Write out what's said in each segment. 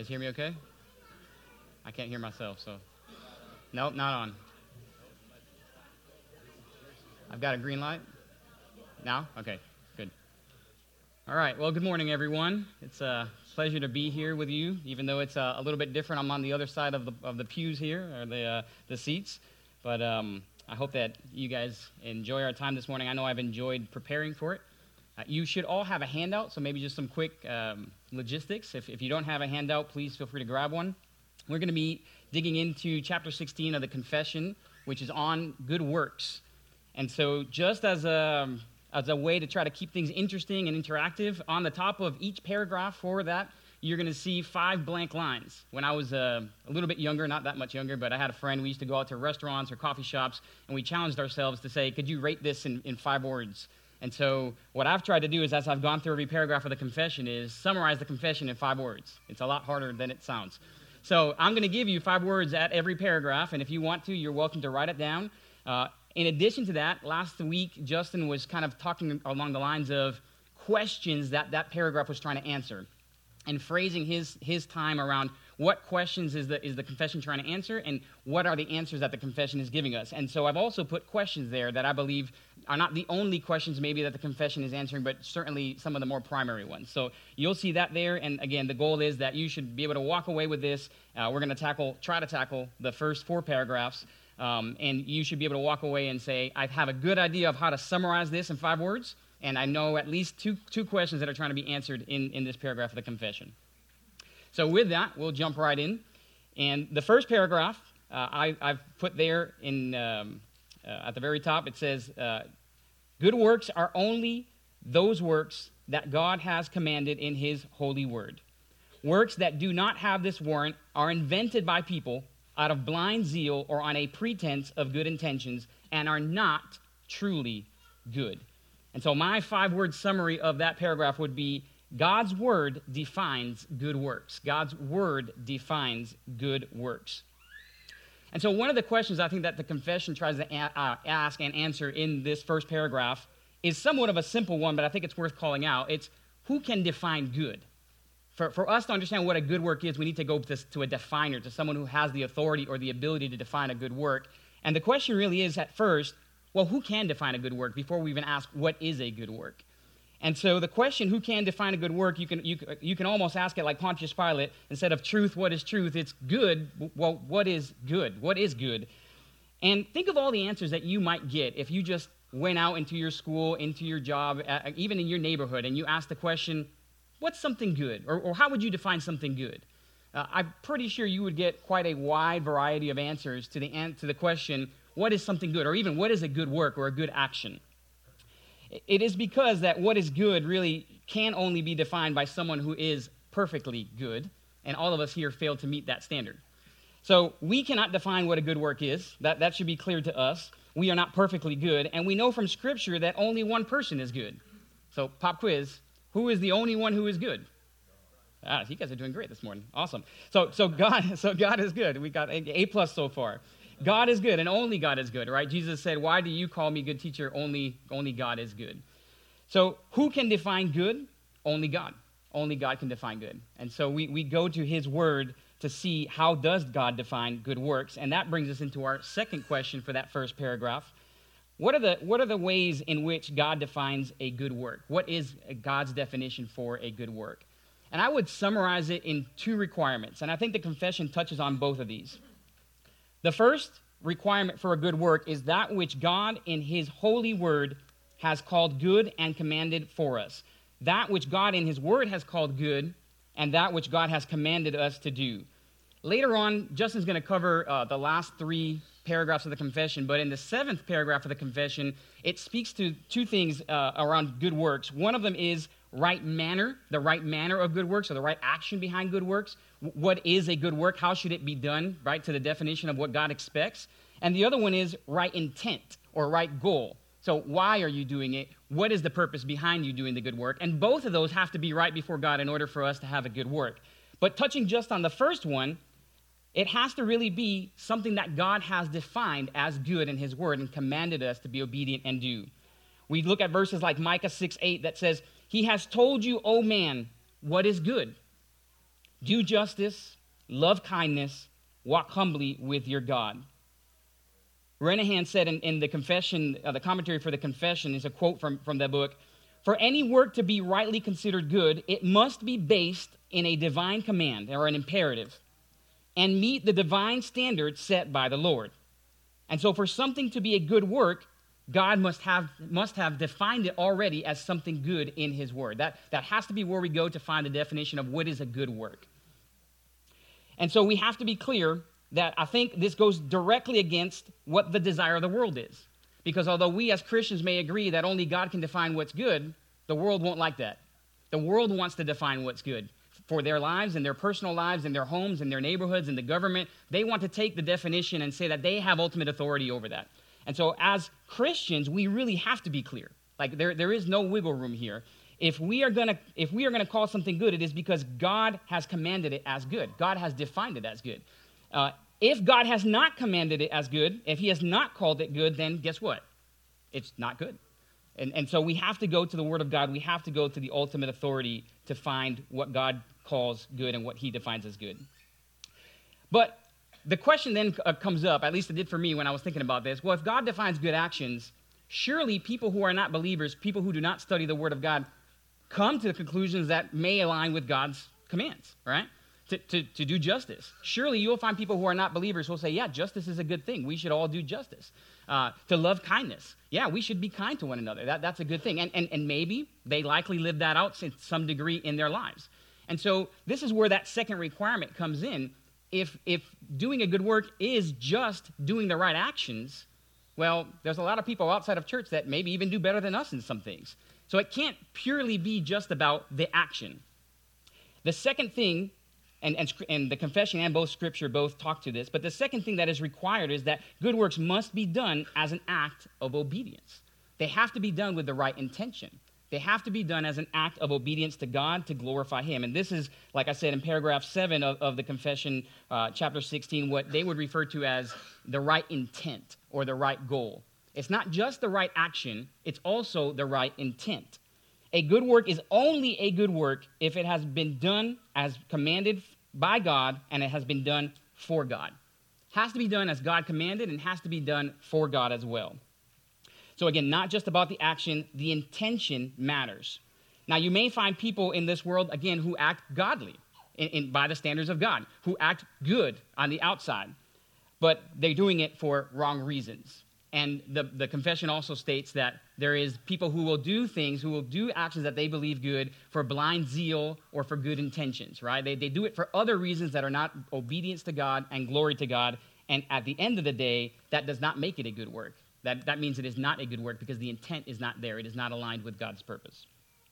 guys hear me okay? I can't hear myself, so. Nope, not on. I've got a green light. Now? Okay, good. All right, well, good morning, everyone. It's a pleasure to be here with you, even though it's a little bit different. I'm on the other side of the pews here, or the seats. But I hope that you guys enjoy our time this morning. I know I've enjoyed preparing for it. You should all have a handout, so maybe just some quick logistics. If you don't have a handout, please feel free to grab one. We're going to be digging into chapter 16 of the Confession, which is on good works. And so just as a way to try to keep things interesting and interactive, on the top of each paragraph for that, you're going to see 5 blank lines. When I was a little bit younger, not that much younger, but I had a friend, we used to go out to restaurants or coffee shops, and we challenged ourselves to say, could you rate this in 5 words? And so what I've tried to do is, as I've gone through every paragraph of the confession, is summarize the confession in 5 words. It's a lot harder than it sounds. So I'm going to give you 5 words at every paragraph, and if you want to, you're welcome to write it down. In addition to that, last week, Justin was kind of talking along the lines of questions that paragraph was trying to answer, and phrasing his time around what questions is the confession trying to answer, and what are the answers that the confession is giving us. And so I've also put questions there that I believe are not the only questions maybe that the confession is answering, but certainly some of the more primary ones. So you'll see that there, and again, the goal is that you should be able to walk away with this. We're going to try to tackle the first 4 paragraphs, and you should be able to walk away and say, I have a good idea of how to summarize this in 5 words, and I know at least two questions that are trying to be answered in this paragraph of the confession. So with that, we'll jump right in. And the first paragraph, I've put there at the very top. It says, good works are only those works that God has commanded in his holy word. Works that do not have this warrant are invented by people out of blind zeal or on a pretense of good intentions, and are not truly good. And so my 5-word summary of that paragraph would be, God's word defines good works. God's word defines good works. And so one of the questions I think that the confession tries to ask and answer in this first paragraph is somewhat of a simple one, but I think it's worth calling out. It's, who can define good? For us to understand what a good work is, we need to go to a definer, to someone who has the authority or the ability to define a good work. And the question really is, at first, well, who can define a good work, before we even ask what is a good work? And so the question, who can define a good work, you can almost ask it like Pontius Pilate. Instead of truth, what is truth? It's good. Well, what is good? What is good? And think of all the answers that you might get if you just went out into your school, into your job, even in your neighborhood, and you asked the question, what's something good? Or how would you define something good? I'm pretty sure you would get quite a wide variety of answers to the question, what is something good? Or even, what is a good work or a good action? It is because that what is good really can only be defined by someone who is perfectly good, and all of us here fail to meet that standard. So we cannot define what a good work is. That should be clear to us. We are not perfectly good, and we know from Scripture that only one person is good. So pop quiz, who is the only one who is good? You guys are doing great this morning. Awesome. So God is good. We got A+ so far. God is good, and only God is good, right? Jesus said, why do you call me good teacher? Only God is good. So who can define good? Only God. Only God can define good. And so we go to his word to see how does God define good works, and that brings us into our second question for that first paragraph. What are the ways in which God defines a good work? What is God's definition for a good work? And I would summarize it in 2 requirements, and I think the confession touches on both of these. The first requirement for a good work is that which God in his holy word has called good and commanded for us. That which God in his word has called good, and that which God has commanded us to do. Later on, Justin's going to cover the last 3 paragraphs of the confession, but in the 7th paragraph of the confession, it speaks to 2 things around good works. One of them is right manner, the right manner of good works, or the right action behind good works. What is a good work? How should it be done, right, to the definition of what God expects? And the other one is right intent, or right goal. So why are you doing it? What is the purpose behind you doing the good work? And both of those have to be right before God in order for us to have a good work. But touching just on the first one, it has to really be something that God has defined as good in his word and commanded us to be obedient and do. We look at verses like Micah 6:8 that says, he has told you, O man, what is good. do justice, love kindness, walk humbly with your God. Renahan said in the confession, the commentary for the confession is a quote from that book, "For any work to be rightly considered good, it must be based in a divine command or an imperative and meet the divine standards set by the Lord. And so for something to be a good work, God must have defined it already as something good in his word. That has to be where we go to find the definition of what is a good work. And so we have to be clear that I think this goes directly against what the desire of the world is. Because although we as Christians may agree that only God can define what's good, the world won't like that. The world wants to define what's good for their lives and their personal lives and their homes and their neighborhoods and the government. They want to take the definition and say that they have ultimate authority over that. And so as Christians, we really have to be clear. Like there is no wiggle room here. If we are gonna call something good, it is because God has commanded it as good. God has defined it as good. If God has not commanded it as good, if he has not called it good, then guess what? It's not good. And so we have to go to the Word of God. We have to go to the ultimate authority to find what God calls good and what he defines as good. But the question then comes up, at least it did for me when I was thinking about this. Well, if God defines good actions, surely people who are not believers, people who do not study the Word of God, come to the conclusions that may align with God's commands, right? To do justice. Surely you'll find people who are not believers who will say, yeah, justice is a good thing. We should all do justice. To love kindness. Yeah, we should be kind to one another. That's a good thing. And maybe they likely live that out to some degree in their lives. And so this is where that second requirement comes in. If doing a good work is just doing the right actions, well, there's a lot of people outside of church that maybe even do better than us in some things. So it can't purely be just about the action. The second thing, and the confession and both scripture both talk to this, but the second thing that is required is that good works must be done as an act of obedience. They have to be done with the right intention. They have to be done as an act of obedience to God to glorify him. And this is, like I said, in paragraph 7 of the confession, chapter 16, what they would refer to as the right intent or the right goal. It's not just the right action, it's also the right intent. A good work is only a good work if it has been done as commanded by God and it has been done for God. It has to be done as God commanded and has to be done for God as well. So again, not just about the action, the intention matters. Now, you may find people in this world, again, who act godly by the standards of God, who act good on the outside, but they're doing it for wrong reasons. And the confession also states that there is people who will do things, who will do actions that they believe good for blind zeal or for good intentions, right? They do it for other reasons that are not obedience to God and glory to God. And at the end of the day, that does not make it a good work. That means it is not a good work because the intent is not there. It is not aligned with God's purpose.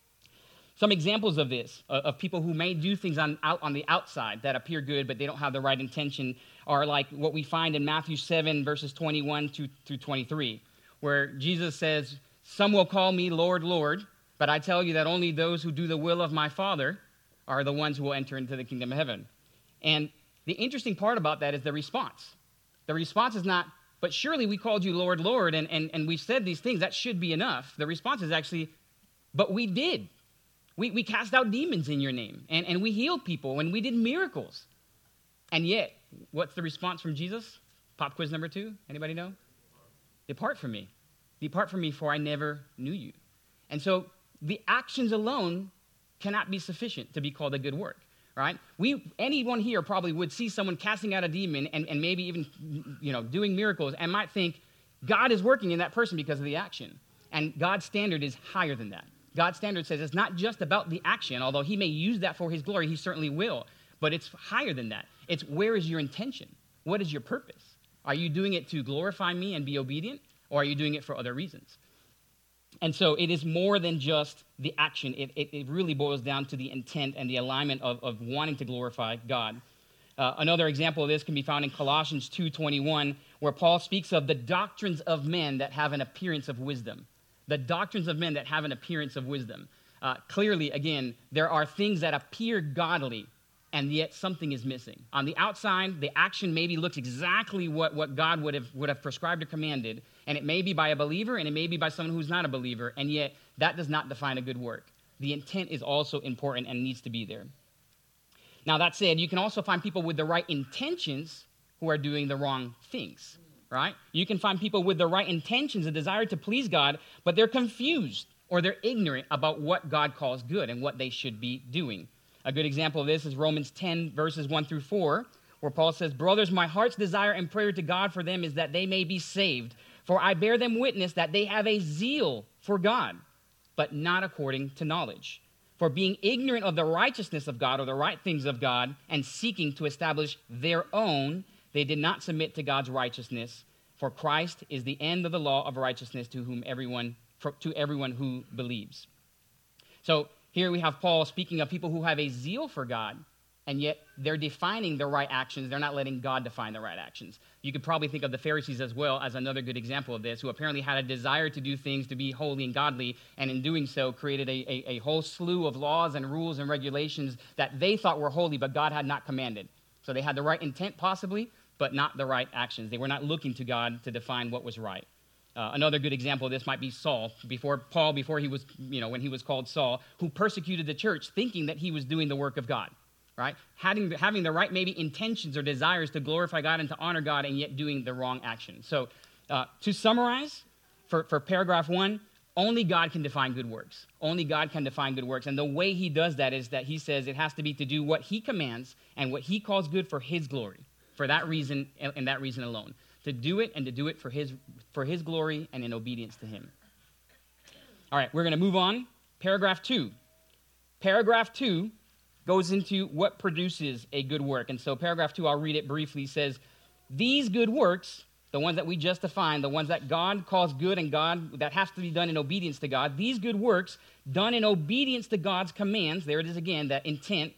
Some examples of this, of people who may do things on the outside that appear good, but they don't have the right intention, are like what we find in Matthew 7, verses 21 through 23, where Jesus says, "Some will call me Lord, Lord, but I tell you that only those who do the will of my Father are the ones who will enter into the kingdom of heaven." And the interesting part about that is the response. The response is not, "But surely we called you Lord, Lord, and we said these things. That should be enough." The response is actually, "But we did. We cast out demons in your name, and we healed people, and we did miracles." And yet, what's the response from Jesus? Pop quiz number 2. Anybody know? "Depart from me. Depart from me, for I never knew you." And so the actions alone cannot be sufficient to be called a good work, right? Anyone here probably would see someone casting out a demon and maybe even doing miracles and might think God is working in that person because of the action. And God's standard is higher than that. God's standard says it's not just about the action, although he may use that for his glory, he certainly will, but it's higher than that. It's where is your intention? What is your purpose? Are you doing it to glorify me and be obedient, or are you doing it for other reasons? And so it is more than just the action. It really boils down to the intent and the alignment of wanting to glorify God. Another example of this can be found in Colossians 2:21, where Paul speaks of the doctrines of men that have an appearance of wisdom. The doctrines of men that have an appearance of wisdom. Clearly, again, there are things that appear godly, and yet something is missing. On the outside, the action maybe looks exactly what God would have prescribed or commanded, and it may be by a believer, and it may be by someone who's not a believer, and yet that does not define a good work. The intent is also important and needs to be there. Now, that said, you can also find people with the right intentions who are doing the wrong things, right? You can find people with the right intentions, a desire to please God, but they're confused or they're ignorant about what God calls good and what they should be doing. A good example of this is Romans 10, verses 1 through 4, where Paul says, "Brothers, my heart's desire and prayer to God for them is that they may be saved. For I bear them witness that they have a zeal for God, but not according to knowledge. For being ignorant of the righteousness of God or the right things of God and seeking to establish their own, they did not submit to God's righteousness. For Christ is the end of the law of righteousness to everyone who believes." So here we have Paul speaking of people who have a zeal for God, and yet they're defining the right actions. They're not letting God define the right actions. You could probably think of the Pharisees as well as another good example of this, who apparently had a desire to do things to be holy and godly, and in doing so created a whole slew of laws and rules and regulations that they thought were holy, but God had not commanded. So they had the right intent possibly, but not the right actions. They were not looking to God to define what was right. Another good example of this might be Saul, before he was, when he was called Saul, who persecuted the church thinking that he was doing the work of God. Right? Having the right maybe intentions or desires to glorify God and to honor God, and yet doing the wrong action. So to summarize, for paragraph 1, only God can define good works. Only God can define good works. And the way he does that is that he says it has to be to do what he commands and what he calls good for his glory. For that reason and that reason alone. To do it and to do it for his glory and in obedience to him. All right, we're going to move on. Paragraph 2. Paragraph 2 goes into what produces a good work. And so paragraph 2, I'll read it briefly, says, "These good works," the ones that we just defined, the ones that God calls good and that has to be done in obedience to God, "these good works done in obedience to God's commands," there it is again, that intent,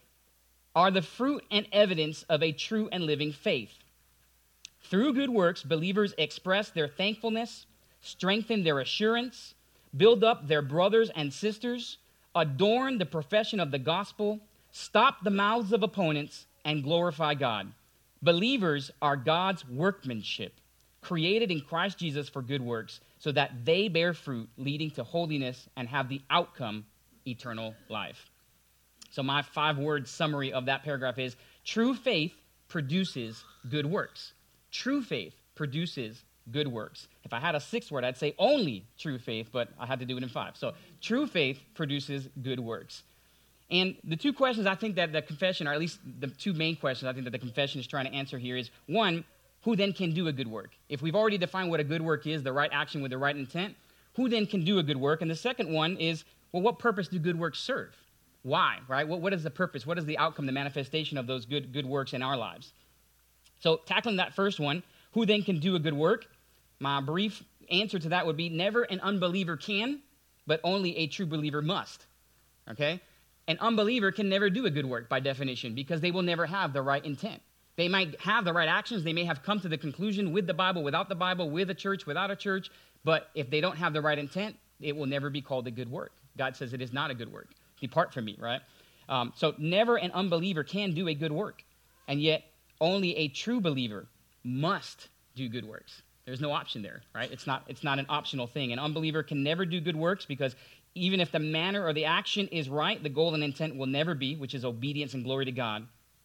"are the fruit and evidence of a true and living faith. Through good works, believers express their thankfulness, strengthen their assurance, build up their brothers and sisters, adorn the profession of the gospel, stop the mouths of opponents, and glorify God. Believers are God's workmanship, created in Christ Jesus for good works, so that they bear fruit, leading to holiness and have the outcome, eternal life." So my 5-word summary of that paragraph is, true faith produces good works. True faith produces good works. If I had a 6th word, I'd say only true faith, but I had to do it in 5. So true faith produces good works. And the 2 questions I think that the confession, or at least the 2 main questions I think that the confession is trying to answer here is, 1, who then can do a good work? If we've already defined what a good work is, the right action with the right intent, who then can do a good work? And the second one is, well, what purpose do good works serve? Why, right? What is the purpose? What is the outcome, the manifestation of those good works in our lives? So tackling that first one, who then can do a good work? My brief answer to that would be, never an unbeliever can, but only a true believer must, okay? An unbeliever can never do a good work by definition because they will never have the right intent. They might have the right actions. They may have come to the conclusion with the Bible, without the Bible, with a church, without a church, but if they don't have the right intent, it will never be called a good work. God says it is not a good work. Depart from me, right? So never an unbeliever can do a good work, and yet only a true believer must do good works. There's no option there, right? It's not an optional thing. An unbeliever can never do good works because even if the manner or the action is right, the goal and intent will never be, which is obedience and glory to God.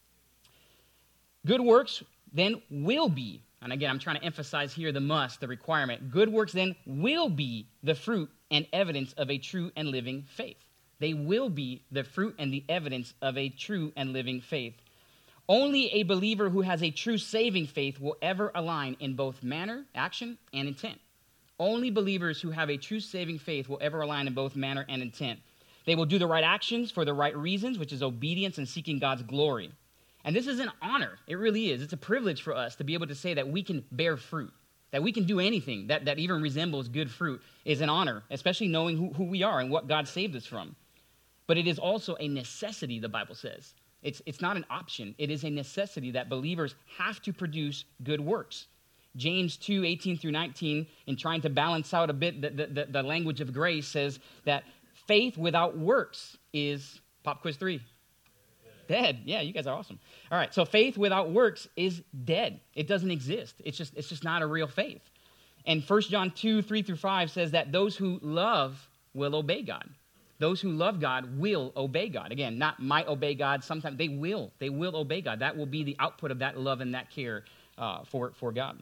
Good works then will be, and again, I'm trying to emphasize here the must, the requirement. Good works then will be the fruit and evidence of a true and living faith. They will be the fruit and the evidence of a true and living faith. Only a believer who has a true saving faith will ever align in both manner, action, and intent. Only believers who have a true saving faith will ever align in both manner and intent. They will do the right actions for the right reasons, which is obedience and seeking God's glory. And this is an honor. It really is. It's a privilege for us to be able to say that we can bear fruit, that we can do anything that even resembles good fruit is an honor, especially knowing who we are and what God saved us from. But it is also a necessity, the Bible says. It's not an option. It is a necessity that believers have to produce good works. James 2:18-19, in trying to balance out a bit the language of grace, says that faith without works is, pop quiz 3. Dead. Yeah, you guys are awesome. All right, so faith without works is dead. It doesn't exist. It's just not a real faith. And 1 John 2:3-5 says that those who love will obey God. those who love God will obey God. Again, not might obey God. Sometimes they will obey God. That will be the output of that love and that care for God.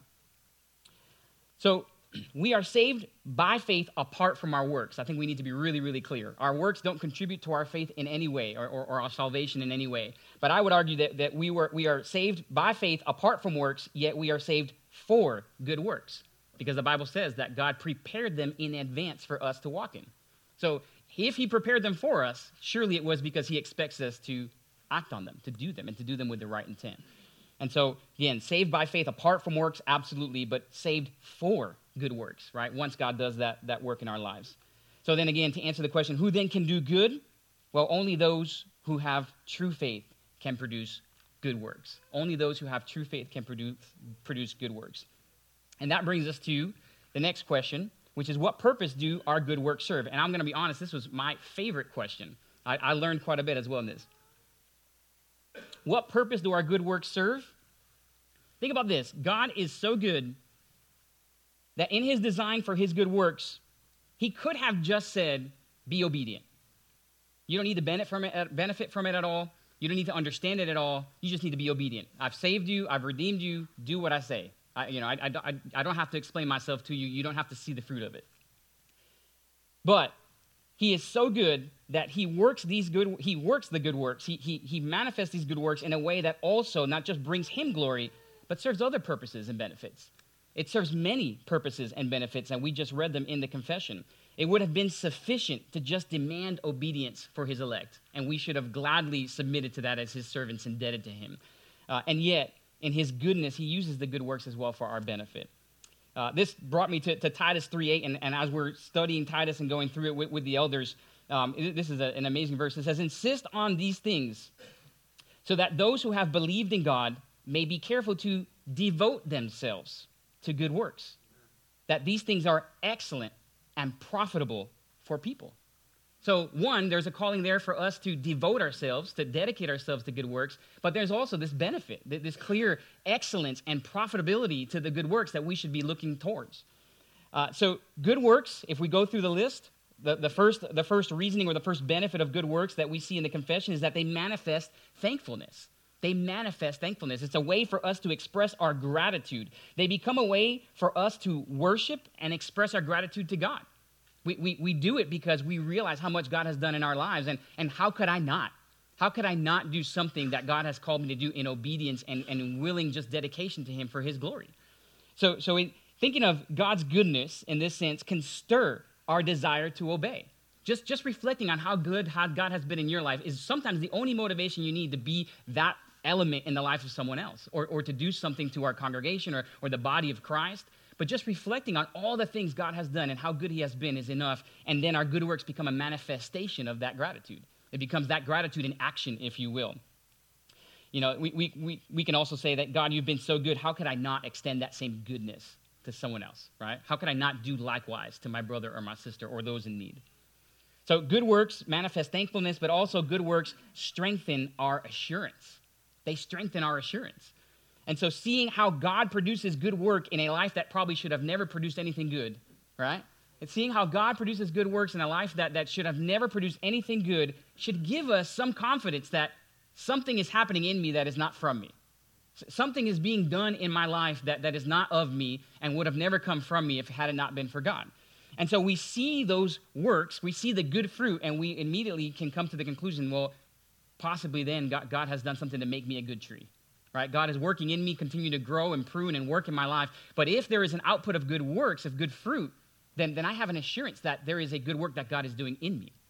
So we are saved by faith apart from our works. I think we need to be really, really clear. Our works don't contribute to our faith in any way or our salvation in any way. But I would argue that we are saved by faith apart from works, yet we are saved for good works. Because the Bible says that God prepared them in advance for us to walk in. So if he prepared them for us, surely it was because he expects us to act on them, to do them, and to do them with the right intent. And so, again, saved by faith apart from works, absolutely, but saved for good works, right? Once God does that work in our lives. So then again, to answer the question, who then can do good? Well, only those who have true faith can produce good works. Only those who have true faith can produce good works. And that brings us to the next question, which is what purpose do our good works serve? And I'm going to be honest, this was my favorite question. I learned quite a bit as well in this. What purpose do our good works serve? Think about this. God is so good that in his design for his good works, he could have just said, be obedient. You don't need to benefit from it at all. You don't need to understand it at all. You just need to be obedient. I've saved you. I've redeemed you. Do what I say. I don't have to explain myself to you. You don't have to see the fruit of it. But he is so good that he works the good works. He manifests these good works in a way that also not just brings him glory, but serves other purposes and benefits. It serves many purposes and benefits, and we just read them in the confession. It would have been sufficient to just demand obedience for his elect, and we should have gladly submitted to that as his servants indebted to him. And yet, in his goodness, he uses the good works as well for our benefit. This brought me to Titus 3:8, and as we're studying Titus and going through it with the elders, this is an amazing verse. It says, insist on these things so that those who have believed in God may be careful to devote themselves to good works, that these things are excellent and profitable for people. So one, there's a calling there for us to devote ourselves, to dedicate ourselves to good works, but there's also this benefit, this clear excellence and profitability to the good works that we should be looking towards. So good works, if we go through the list, the first reasoning or the first benefit of good works that we see in the confession is that they manifest thankfulness. They manifest thankfulness. It's a way for us to express our gratitude. They become a way for us to worship and express our gratitude to God. We do it because we realize how much God has done in our lives, and how could I not? How could I not do something that God has called me to do in obedience and in willing just dedication to him for his glory? So thinking of God's goodness in this sense can stir our desire to obey. Just reflecting on how good God has been in your life is sometimes the only motivation you need to be that element in the life of someone else, or to do something to our congregation or the body of Christ. But just reflecting on all the things God has done and how good he has been is enough, and then our good works become a manifestation of that gratitude. It becomes that gratitude in action, if you will. You know, we can also say that, God, you've been so good, how could I not extend that same goodness to someone else, right? How could I not do likewise to my brother or my sister or those in need? So good works manifest thankfulness, but also good works strengthen our assurance. They strengthen our assurance. And so seeing how God produces good work in a life that probably should have never produced anything good, right? And seeing how God produces good works in a life that should have never produced anything good should give us some confidence that something is happening in me that is not from me. Something is being done in my life that is not of me and would have never come from me if it had not been for God. And so we see those works, we see the good fruit, and we immediately can come to the conclusion, well, possibly then God has done something to make me a good tree, right? God is working in me, continue to grow and prune and work in my life. But if there is an output of good works, of good fruit, then I have an assurance that there is a good work that God is doing in me.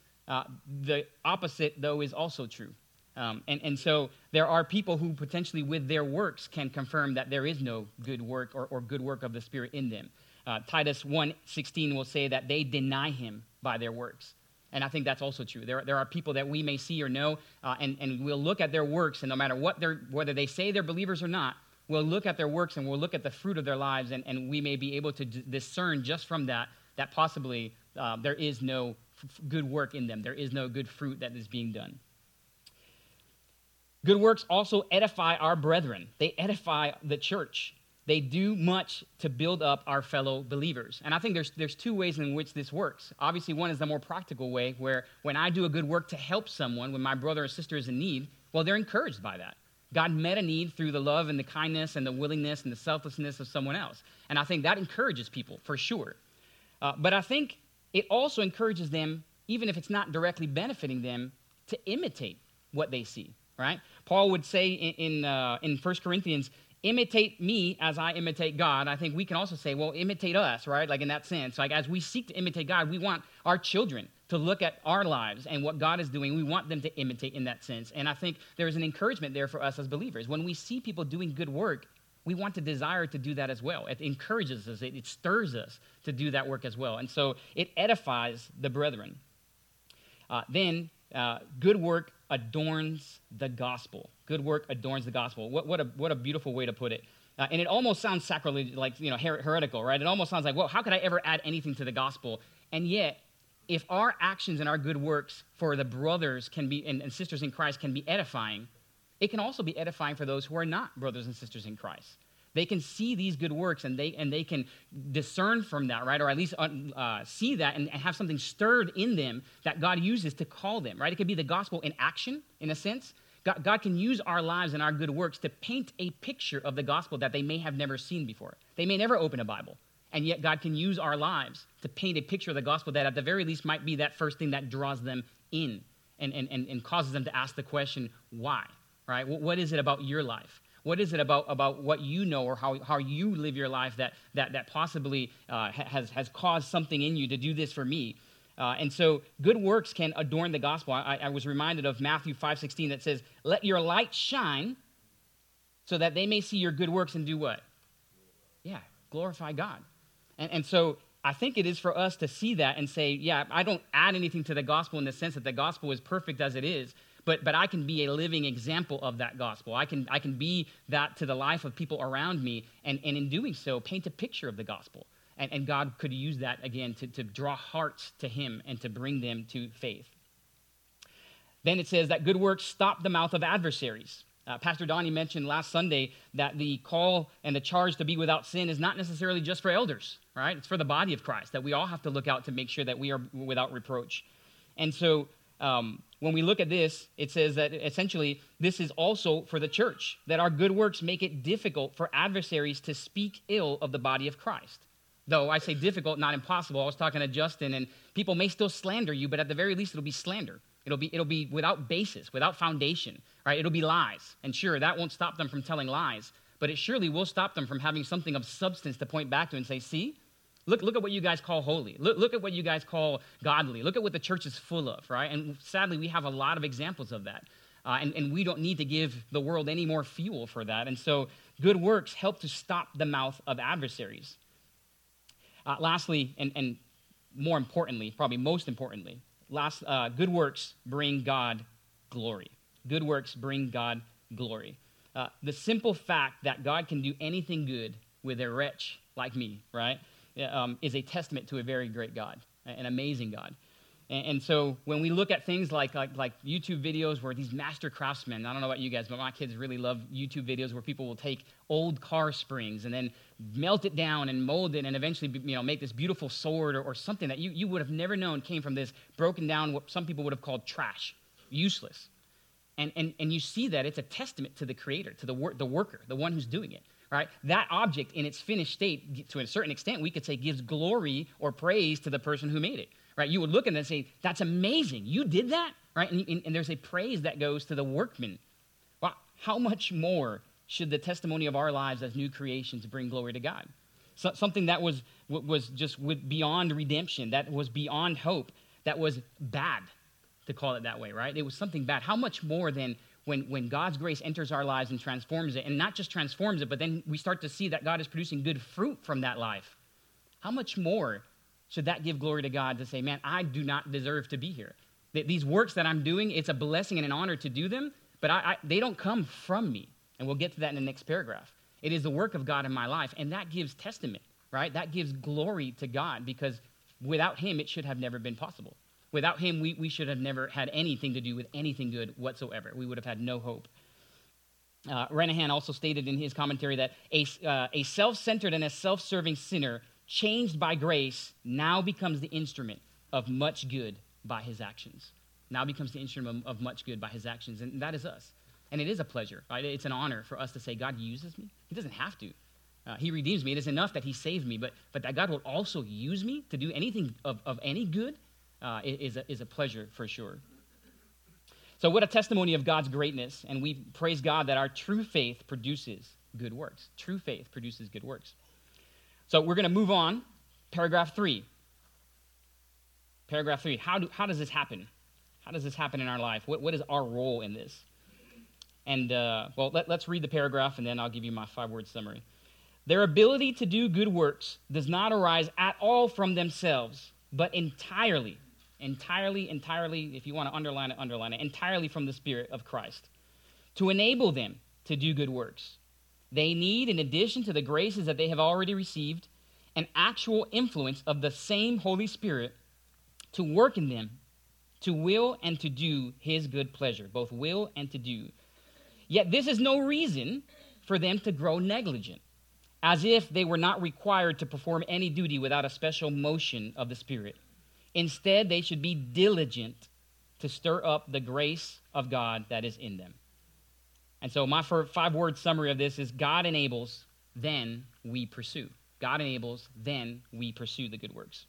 The opposite, though, is also true. And so there are people who potentially with their works can confirm that there is no good work or good work of the Spirit in them. Titus 1:16 will say that they deny him by their works. And I think that's also true. There are people that we may see or know, and we'll look at their works, and no matter whether they say they're believers or not, we'll look at their works and we'll look at the fruit of their lives, and we may be able to discern just from that possibly there is no good work in them. There is no good fruit that is being done. Good works also edify our brethren. They edify the church. they do much to build up our fellow believers. And I think there's two ways in which this works. Obviously, one is the more practical way, where when I do a good work to help someone, when my brother or sister is in need, well, they're encouraged by that. God met a need through the love and the kindness and the willingness and the selflessness of someone else. And I think that encourages people, for sure. But I think it also encourages them, even if it's not directly benefiting them, to imitate what they see, right? Paul would say in 1 Corinthians, imitate me as I imitate God. I think we can also say, well, imitate us, right? Like in that sense, like as we seek to imitate God, we want our children to look at our lives and what God is doing. We want them to imitate in that sense. And I think there's an encouragement there for us as believers. When we see people doing good work, we want to desire to do that as well. It encourages us. It stirs us to do that work as well. And so it edifies the brethren. Then good work adorns the gospel. Good work adorns the gospel. What a beautiful way to put it. And it almost sounds sacrilege, like, heretical, right? It almost sounds like, well, how could I ever add anything to the gospel? And yet, if our actions and our good works for the brothers can be and sisters in Christ can be edifying, it can also be edifying for those who are not brothers and sisters in Christ. They can see these good works and they can discern from that, right? Or at least see that and have something stirred in them that God uses to call them, right? It could be the gospel in action, in a sense. God can use our lives and our good works to paint a picture of the gospel that they may have never seen before. They may never open a Bible, and yet God can use our lives to paint a picture of the gospel that at the very least might be that first thing that draws them in and causes them to ask the question, why, right? What is it about your life? What is it about what you know or how you live your life that possibly has caused something in you to do this for me? And so good works can adorn the gospel. I was reminded of Matthew 5:16 that says, let your light shine so that they may see your good works and do what? Yeah, glorify God. And so I think it is for us to see that and say, yeah, I don't add anything to the gospel in the sense that the gospel is perfect as it is, but I can be a living example of that gospel. I can be that to the life of people around me, and in doing so, paint a picture of the gospel. And God could use that, again, to draw hearts to him and to bring them to faith. Then it says that good works stop the mouth of adversaries. Pastor Donnie mentioned last Sunday that the call and the charge to be without sin is not necessarily just for elders, right? It's for the body of Christ, that we all have to look out to make sure that we are without reproach. And so when we look at this, it says that essentially this is also for the church, that our good works make it difficult for adversaries to speak ill of the body of Christ. Though I say difficult, not impossible. I was talking to Justin, and people may still slander you, but at the very least, it'll be slander. It'll be without basis, without foundation, right? It'll be lies. And sure, that won't stop them from telling lies, but it surely will stop them from having something of substance to point back to and say, see, look at what you guys call holy. Look at what you guys call godly. Look at what the church is full of, right? And sadly, we have a lot of examples of that. And we don't need to give the world any more fuel for that. And so good works help to stop the mouth of adversaries. Lastly, and more importantly, probably most importantly, good works bring God glory. Good works bring God glory. The simple fact that God can do anything good with a wretch like me, right, is a testament to a very great God, an amazing God. And so when we look at things like YouTube videos where these master craftsmen, I don't know about you guys, but my kids really love YouTube videos where people will take old car springs and then melt it down and mold it and eventually make this beautiful sword or something that you would have never known came from this broken down, what some people would have called trash, useless. And you see that it's a testament to the creator, to the worker, the one who's doing it. Right? That object in its finished state, to a certain extent, we could say gives glory or praise to the person who made it. Right? You would look at it and say, that's amazing. You did that? Right? And there's a praise that goes to the workman. Well, how much more should the testimony of our lives as new creations bring glory to God? So, something that was just beyond redemption, that was beyond hope, that was bad, to call it that way, right? It was something bad. How much more than when God's grace enters our lives and transforms it, and not just transforms it, but then we start to see that God is producing good fruit from that life. How much more should that give glory to God to say, man, I do not deserve to be here. These works that I'm doing, it's a blessing and an honor to do them, but they don't come from me. And we'll get to that in the next paragraph. It is the work of God in my life, and that gives testament, right? That gives glory to God, because without him, it should have never been possible. Without him, we should have never had anything to do with anything good whatsoever. We would have had no hope. Renahan also stated in his commentary that a self-centered and a self-serving sinner changed by grace now becomes the instrument of much good by his actions. Now becomes the instrument of much good by his actions, and that is us. And it is a pleasure, right? It's an honor for us to say, God uses me. He doesn't have to. He redeems me. It is enough that he saves me, but that God will also use me to do anything of any good is a pleasure for sure. So what a testimony of God's greatness, and we praise God that our true faith produces good works. True faith produces good works. So we're going to move on. Paragraph 3. Paragraph 3. How does this happen? How does this happen in our life? What is our role in this? And, let's read the paragraph, and then I'll give you my 5-word summary. Their ability to do good works does not arise at all from themselves, but entirely, if you want to underline it, entirely from the Spirit of Christ. To enable them to do good works, they need, in addition to the graces that they have already received, an actual influence of the same Holy Spirit to work in them, to will and to do his good pleasure, both will and to do. Yet this is no reason for them to grow negligent, as if they were not required to perform any duty without a special motion of the Spirit. Instead, they should be diligent to stir up the grace of God that is in them. And so my 5-word summary of this is God enables, then we pursue. God enables, then we pursue the good works.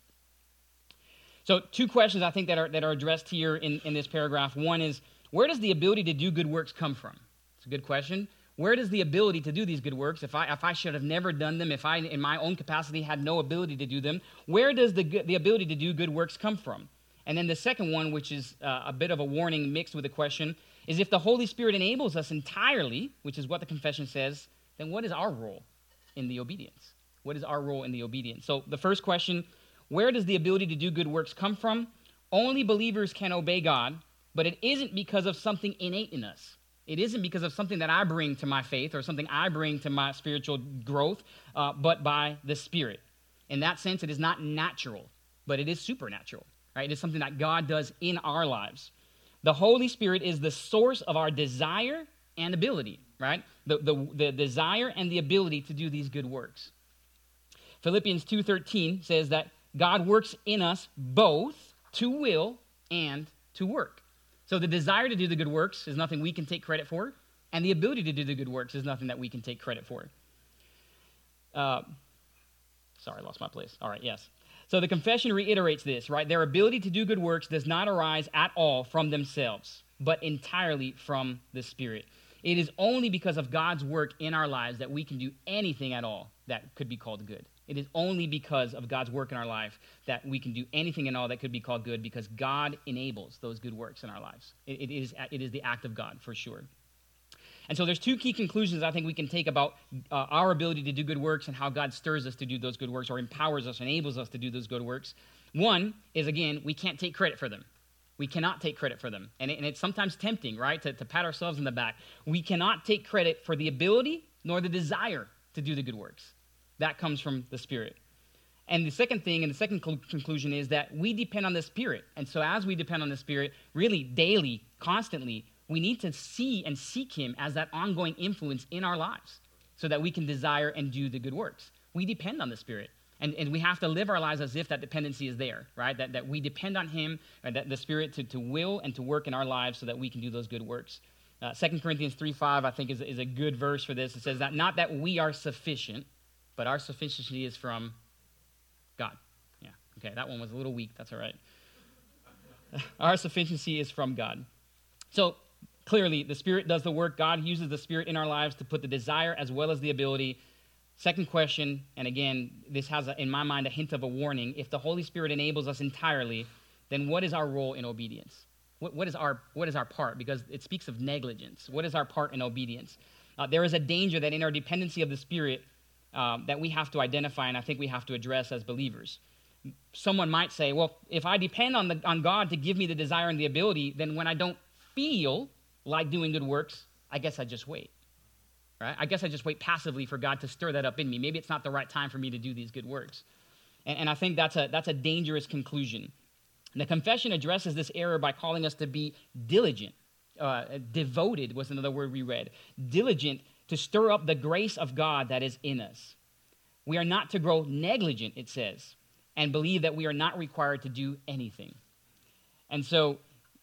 So 2 questions I think that are addressed here in this paragraph. One is, where does the ability to do good works come from? It's a good question. Where does the ability to do these good works, if I should have never done them, if I in my own capacity had no ability to do them, where does the ability to do good works come from? And then the second one, which is a bit of a warning mixed with a question, is if the Holy Spirit enables us entirely, which is what the confession says, then what is our role in the obedience? What is our role in the obedience? So the first question, where does the ability to do good works come from? Only believers can obey God, but it isn't because of something innate in us. It isn't because of something that I bring to my faith or something I bring to my spiritual growth, but by the Spirit. In that sense, it is not natural, but it is supernatural, right? It is something that God does in our lives. The Holy Spirit is the source of our desire and ability, right? The desire and the ability to do these good works. Philippians 2:13 says that God works in us both to will and to work. So the desire to do the good works is nothing we can take credit for, and the ability to do the good works is nothing that we can take credit for. Sorry, I lost my place. All right, yes. So the confession reiterates this, right? Their ability to do good works does not arise at all from themselves, but entirely from the Spirit. It is only because of God's work in our lives that we can do anything at all that could be called good. It is only because of God's work in our life that we can do anything and all that could be called good, because God enables those good works in our lives. It is the act of God, for sure. And so there's 2 key conclusions I think we can take about our ability to do good works and how God stirs us to do those good works or empowers us, enables us to do those good works. One is, again, we can't take credit for them. We cannot take credit for them. And it's sometimes tempting, right, to pat ourselves in the back. We cannot take credit for the ability nor the desire to do the good works. That comes from the Spirit. And the second thing, and the second conclusion is that we depend on the Spirit. And so as we depend on the Spirit, really daily, constantly, we need to see and seek him as that ongoing influence in our lives so that we can desire and do the good works. We depend on the Spirit. And we have to live our lives as if that dependency is there, right? That we depend on him, that the Spirit to will and to work in our lives so that we can do those good works. 2 Corinthians 3:5, I think, is a good verse for this. It says that not that we are sufficient, but our sufficiency is from God. Yeah, okay, that one was a little weak. That's all right. Our sufficiency is from God. So clearly, the Spirit does the work. God uses the Spirit in our lives to put the desire as well as the ability. Second question, and again, this has, in my mind, a hint of a warning. If the Holy Spirit enables us entirely, then what is our role in obedience? What is our part? Because it speaks of negligence. What is our part in obedience? There is a danger that in our dependency of the Spirit, that we have to identify and I think we have to address as believers. Someone might say, well, if I depend on God to give me the desire and the ability, then when I don't feel like doing good works, I guess I just wait. Right? I guess I just wait passively for God to stir that up in me. Maybe it's not the right time for me to do these good works. And I think that's a dangerous conclusion. And the confession addresses this error by calling us to be diligent devoted was another word we read. Diligent to stir up the grace of God that is in us. We are not to grow negligent, it says, and believe that we are not required to do anything. And so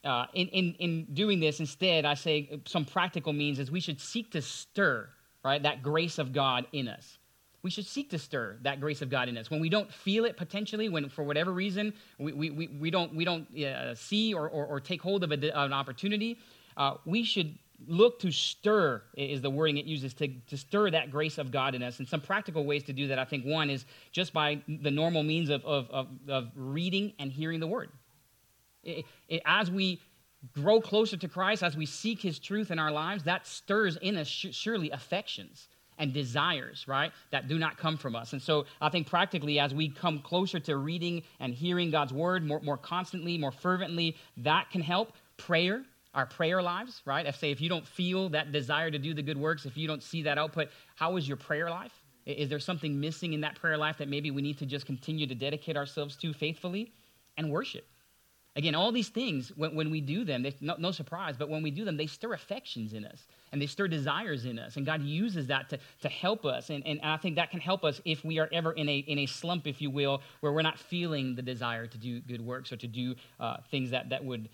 in doing this, instead, I say some practical means is we should seek to stir, right, that grace of God in us. We should seek to stir that grace of God in us. When we don't feel it potentially, when for whatever reason we don't see or take hold of an opportunity, we should look to stir, is the wording it uses, to stir that grace of God in us. And some practical ways to do that, I think one is just by the normal means of reading and hearing the word. As we grow closer to Christ, as we seek his truth in our lives, that stirs in us surely affections and desires, right, that do not come from us. And so I think practically as we come closer to reading and hearing God's word more constantly, more fervently, that can help. Prayer, our prayer lives, right? If you don't feel that desire to do the good works, if you don't see that output, how is your prayer life? Is there something missing in that prayer life that maybe we need to just continue to dedicate ourselves to faithfully? And worship. Again, all these things, when we do them, no surprise, but when we do them, they stir affections in us, and they stir desires in us, and God uses that to help us, and I think that can help us if we are ever in a slump, if you will, where we're not feeling the desire to do good works or to do things that would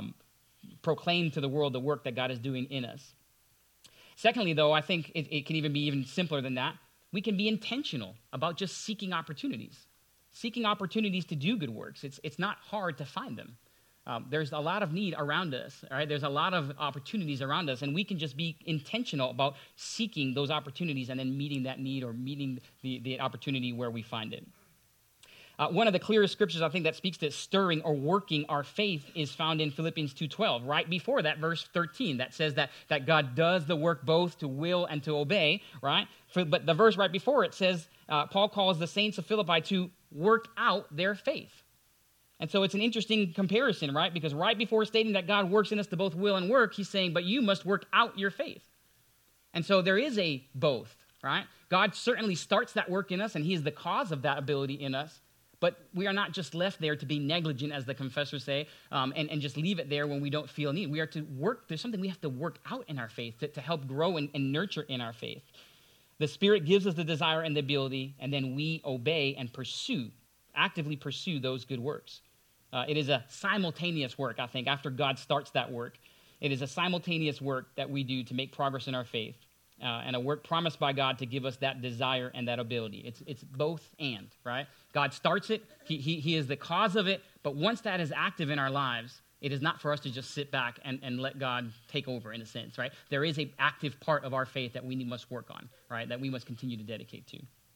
proclaim to the world the work that God is doing in us. Secondly, though, I think it can even be even simpler than that. We can be intentional about just seeking opportunities. Seeking opportunities to do good works. It's not hard to find them. There's a lot of need around us, all right? There's a lot of opportunities around us, and we can just be intentional about seeking those opportunities and then meeting that need or meeting the opportunity where we find it. One of the clearest scriptures I think that speaks to stirring or working our faith is found in Philippians 2:12, right before that, verse 13, that says that God does the work both to will and to obey, right? But the verse right before it says, Paul calls the saints of Philippi to work out their faith. And so it's an interesting comparison, right? Because right before stating that God works in us to both will and work, he's saying, but you must work out your faith. And so there is a both, right? God certainly starts that work in us, and he is the cause of that ability in us. But we are not just left there to be negligent, as the confessors say, and just leave it there when we don't feel need. We are to work. There's something we have to work out in our faith to help grow and nurture in our faith. The Spirit gives us the desire and the ability, and then we obey and actively pursue those good works. It is a simultaneous work, I think, after God starts that work. It is a simultaneous work that we do to make progress in our faith, and a work promised by God to give us that desire and that ability. It's both and, right? God starts it. He is the cause of it, but once that is active in our lives, it is not for us to just sit back and let God take over, in a sense, right? There is an active part of our faith that we must work on, right? That we must continue to dedicate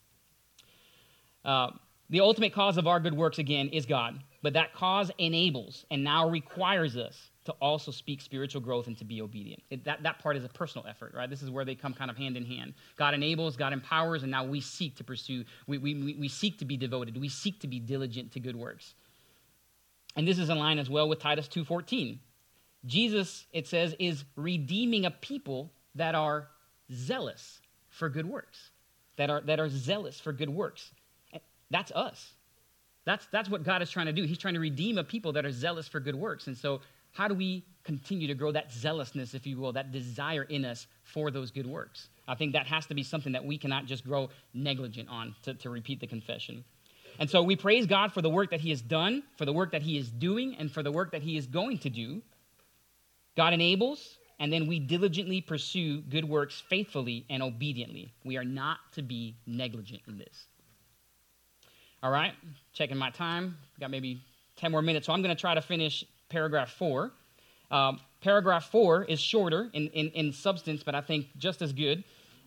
to. The ultimate cause of our good works, again, is God, but that cause enables and now requires us to also speak spiritual growth and to be obedient. That part is a personal effort, right? This is where they come kind of hand in hand. God enables, God empowers, and now we seek to pursue, we seek to be devoted, we seek to be diligent to good works. And this is in line as well with Titus 2:14. Jesus, it says, is redeeming a people that are zealous for good works, that are zealous for good works. That's us. That's what God is trying to do. He's trying to redeem a people that are zealous for good works. And so how do we continue to grow that zealousness, if you will, that desire in us for those good works? I think that has to be something that we cannot just grow negligent on, to repeat the confession. And so we praise God for the work that he has done, for the work that he is doing, and for the work that he is going to do. God enables, and then we diligently pursue good works faithfully and obediently. We are not to be negligent in this. All right, checking my time. Got maybe 10 more minutes, so I'm going to try to finish paragraph 4. Paragraph 4 is shorter in substance, but I think just as good.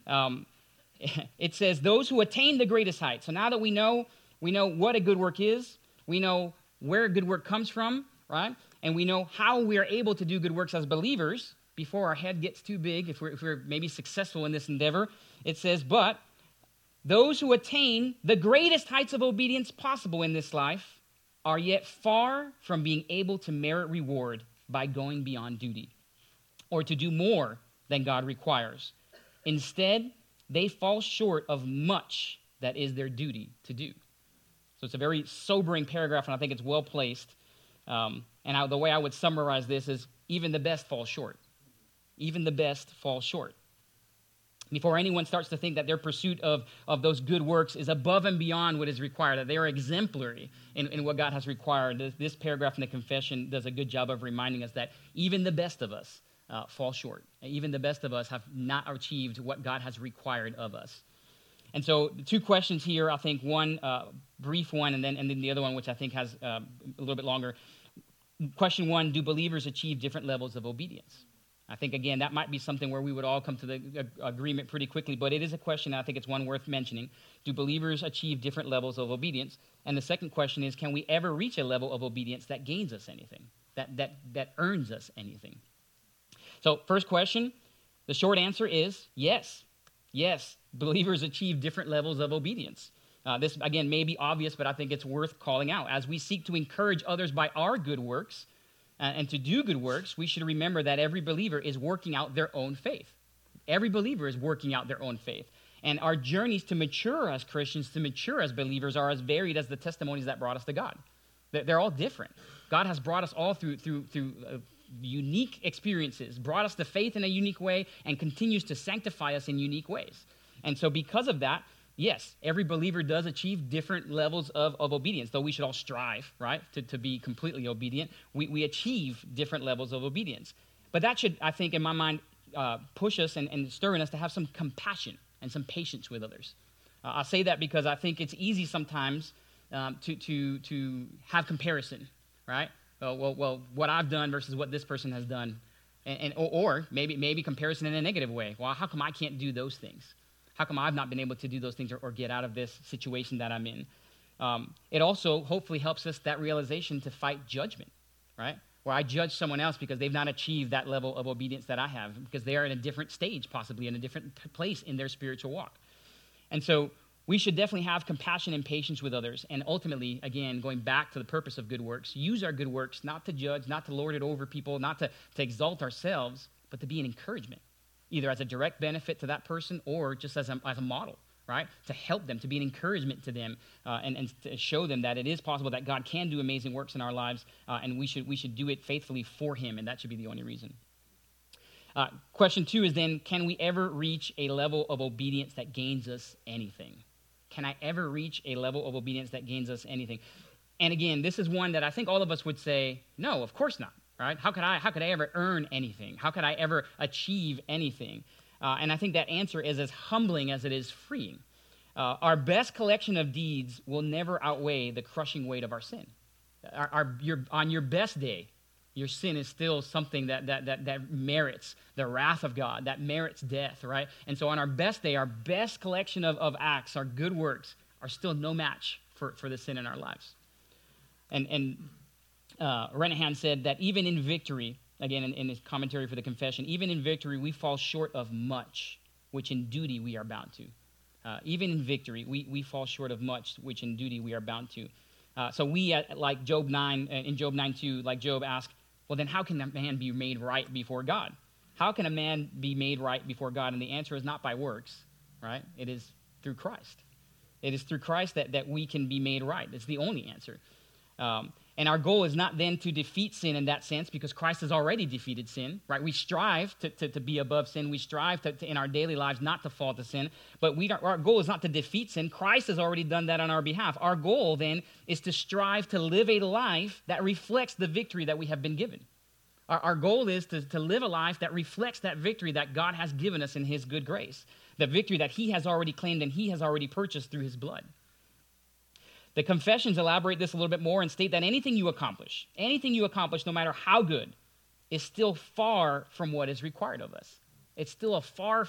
It says, those who attain the greatest height. So now that we know what a good work is, we know where good work comes from, right? And we know how we are able to do good works as believers before our head gets too big, if we're maybe successful in this endeavor. It says, but those who attain the greatest heights of obedience possible in this life are yet far from being able to merit reward by going beyond duty or to do more than God requires. Instead, they fall short of much that is their duty to do. So it's a very sobering paragraph, and I think it's well placed. The way I would summarize this is even the best fall short. Even the best fall short. Before anyone starts to think that their pursuit of those good works is above and beyond what is required, that they are exemplary in what God has required, this paragraph in the confession does a good job of reminding us that even the best of us fall short. Even the best of us have not achieved what God has required of us. And so the two questions here, I think one brief one, and then the other one, which I think has a little bit longer. Question one, do believers achieve different levels of obedience? I think, again, that might be something where we would all come to the agreement pretty quickly, but it is a question, I think it's one worth mentioning. Do believers achieve different levels of obedience? And the second question is, can we ever reach a level of obedience that gains us anything, that earns us anything? So first question, the short answer is yes. Yes, believers achieve different levels of obedience. This, again, may be obvious, but I think it's worth calling out. As we seek to encourage others by our good works, and to do good works, we should remember that every believer is working out their own faith. Every believer is working out their own faith. And our journeys to mature as Christians, to mature as believers, are as varied as the testimonies that brought us to God. They're all different. God has brought us all through unique experiences, brought us to faith in a unique way, and continues to sanctify us in unique ways. And so because of that, yes, every believer does achieve different levels of obedience, though we should all strive, right, to be completely obedient. We achieve different levels of obedience. But that should, I think, in my mind, push us and stir in us to have some compassion and some patience with others. I say that because I think it's easy sometimes to have comparison, right? Well, what I've done versus what this person has done, or maybe comparison in a negative way. Well, how come I can't do those things? How come I've not been able to do those things or get out of this situation that I'm in? It also hopefully helps us that realization to fight judgment, right? Where I judge someone else because they've not achieved that level of obedience that I have, because they are in a different stage, possibly in a different place in their spiritual walk. And so we should definitely have compassion and patience with others. And ultimately, again, going back to the purpose of good works, use our good works not to judge, not to lord it over people, not to exalt ourselves, but to be an encouragement, either as a direct benefit to that person or just as a model, right? To help them, to be an encouragement to them, and to show them that it is possible that God can do amazing works in our lives, and we should do it faithfully for him, and that should be the only reason. Question two is then, can we ever reach a level of obedience that gains us anything? Can I ever reach a level of obedience that gains us anything? And again, this is one that I think all of us would say, no, of course not. Right? How could I ever earn anything? How could I ever achieve anything? And I think that answer is as humbling as it is freeing. Our best collection of deeds will never outweigh the crushing weight of our sin. On your best day, your sin is still something that merits the wrath of God, that merits death, right? And so on our best day, our best collection of acts, our good works, are still no match for the sin in our lives. And Renihan said that even in victory, again in his commentary for the confession, even in victory we fall short of much, which in duty we are bound to. Even in victory, we fall short of much, which in duty we are bound to. So we, like Job 9, in Job 9:2, like Job asked, well then how can a man be made right before God? How can a man be made right before God? And the answer is not by works, right? It is through Christ. It is through Christ that we can be made right. It's the only answer. And our goal is not then to defeat sin in that sense, because Christ has already defeated sin, right? We strive to be above sin. We strive to in our daily lives not to fall to sin. But our goal is not to defeat sin. Christ has already done that on our behalf. Our goal then is to strive to live a life that reflects the victory that we have been given. Our goal is to live a life that reflects that victory that God has given us in his good grace, the victory that he has already claimed and he has already purchased through his blood. The confessions elaborate this a little bit more and state that anything you accomplish, no matter how good, is still far from what is required of us. It's still a far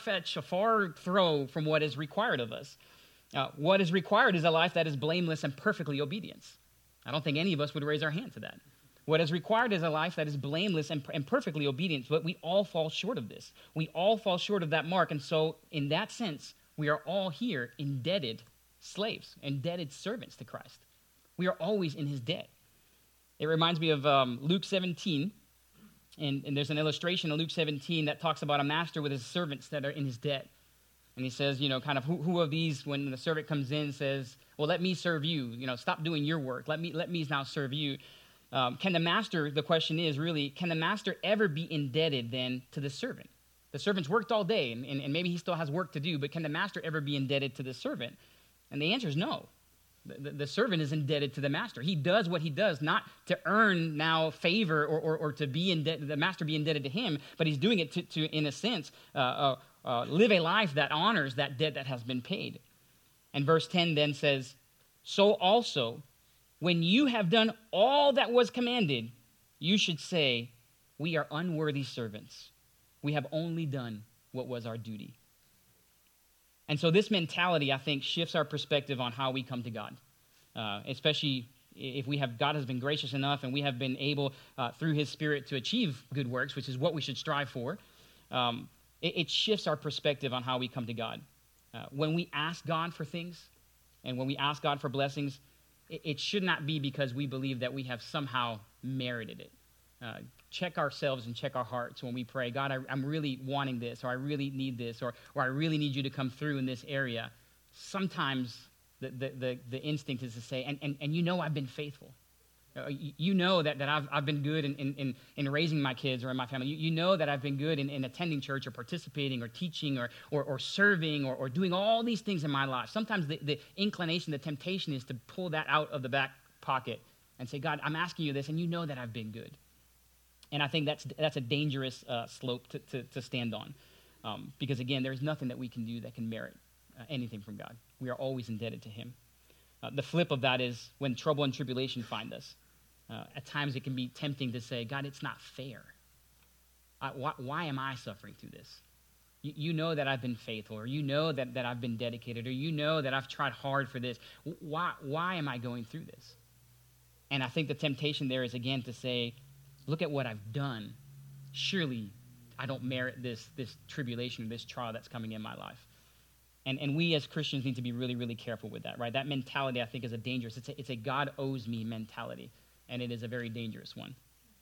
throw from what is required of us. What is required is a life that is blameless and perfectly obedient. I don't think any of us would raise our hand to that. What is required is a life that is blameless and perfectly obedient, but we all fall short of this. We all fall short of that mark, and so in that sense, we are all here indebted slaves, indebted servants to Christ. We are always in his debt. It reminds me of Luke 17, and there's an illustration in Luke 17 that talks about a master with his servants that are in his debt. And he says, kind of, who of these, when the servant comes in, says, well, let me serve you, stop doing your work, let me now serve you. The question is really, can the master ever be indebted then to the servant? The servant's worked all day, and maybe he still has work to do, but can the master ever be indebted to the servant? And the answer is no. The servant is indebted to the master. He does what he does, not to earn now favor or to be indebted, the master be indebted to him, but he's doing it to in a sense, live a life that honors that debt that has been paid. And verse 10 then says, so also, when you have done all that was commanded, you should say, we are unworthy servants. We have only done what was our duty. And so this mentality, I think, shifts our perspective on how we come to God, especially if God has been gracious enough and we have been able, through his Spirit, to achieve good works, which is what we should strive for. It shifts our perspective on how we come to God. When we ask God for things and when we ask God for blessings, it should not be because we believe that we have somehow merited it. Check ourselves and check our hearts when we pray, God, I'm really wanting this, or I really need this, or I really need you to come through in this area. Sometimes the instinct is to say, and you know I've been faithful. You know that I've been good in raising my kids or in my family. You know that I've been good in attending church or participating or teaching or serving or doing all these things in my life. Sometimes the inclination, the temptation is to pull that out of the back pocket and say, God, I'm asking you this, and you know that I've been good. And I think that's a dangerous slope to stand on. Because, again, there's nothing that we can do that can merit anything from God. We are always indebted to him. The flip of that is when trouble and tribulation find us. At times it can be tempting to say, God, it's not fair. Why am I suffering through this? You know that I've been faithful, or you know that I've been dedicated, or you know that I've tried hard for this. Why am I going through this? And I think the temptation there is, again, to say, look at what I've done. Surely I don't merit this tribulation, this trial that's coming in my life. And we as Christians need to be really, really careful with that, right? That mentality, I think, is it's a God owes me mentality, and it is a very dangerous one.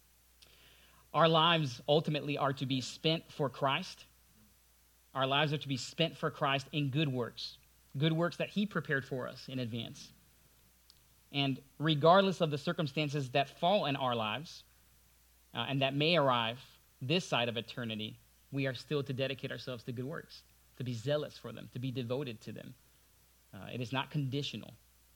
Our lives ultimately are to be spent for Christ. Our lives are to be spent for Christ in good works that he prepared for us in advance. And regardless of the circumstances that fall in our lives, and that may arrive this side of eternity, we are still to dedicate ourselves to good works, to be zealous for them, to be devoted to them. It is not conditional.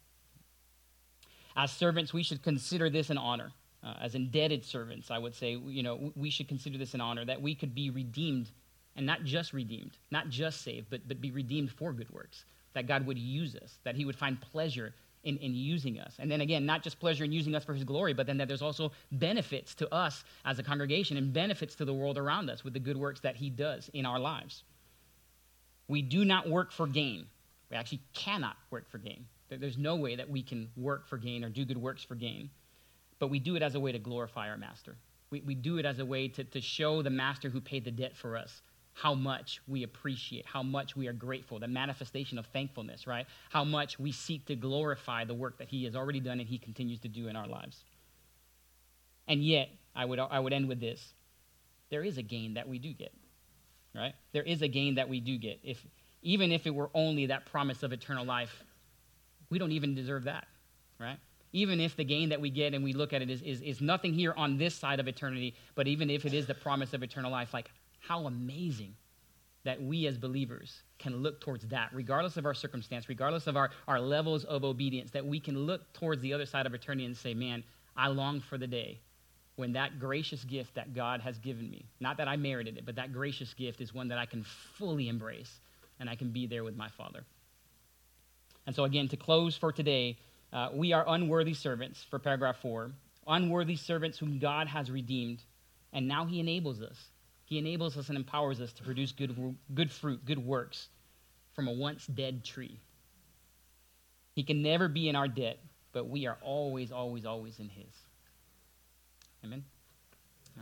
As servants, we should consider this an honor. As indebted servants, I would say, we should consider this an honor, that we could be redeemed, and not just redeemed, not just saved, but be redeemed for good works, that God would use us, that he would find pleasure in using us. And then again, not just pleasure in using us for his glory, but then that there's also benefits to us as a congregation and benefits to the world around us with the good works that he does in our lives. We do not work for gain. We actually cannot work for gain. There's no way that we can work for gain or do good works for gain, but we do it as a way to glorify our master. We do it as a way to show the master who paid the debt for us how much we appreciate, how much we are grateful, the manifestation of thankfulness, right? How much we seek to glorify the work that he has already done and he continues to do in our lives. And yet, I would end with this. There is a gain that we do get, right? There is a gain that we do get. Even if it were only that promise of eternal life, we don't even deserve that, right? Even if the gain that we get and we look at it is nothing here on this side of eternity, but even if it is the promise of eternal life, like, how amazing that we as believers can look towards that, regardless of our circumstance, regardless of our levels of obedience, that we can look towards the other side of eternity and say, man, I long for the day when that gracious gift that God has given me, not that I merited it, but that gracious gift is one that I can fully embrace and I can be there with my Father. And so again, to close for today, we are unworthy servants, for paragraph 4, unworthy servants whom God has redeemed, and now he enables us. He enables us and empowers us to produce good fruit, good works from a once dead tree. He can never be in our debt, but we are always, always, always in his. Amen.